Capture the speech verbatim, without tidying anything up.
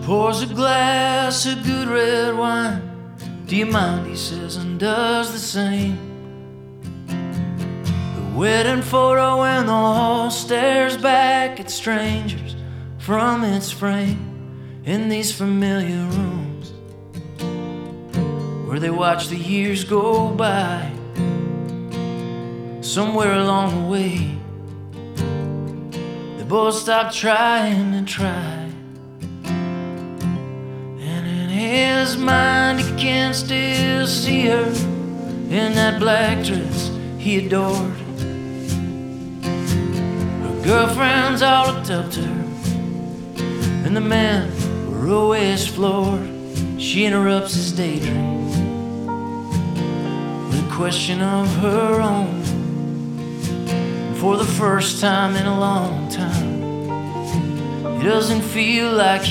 Pours a glass of good red wine. Do you mind, he says, and does the same. The wedding photo in the hall stares back at strangers from its frame in these familiar rooms where they watch the years go by. Somewhere along the way, they both stop trying to try. And in his mind, he can still see her in that black dress he adored. Her girlfriends all looked up to her, and the men were always floored. She interrupts his daydream with a question of her own. For the first time in a long time, he doesn't feel like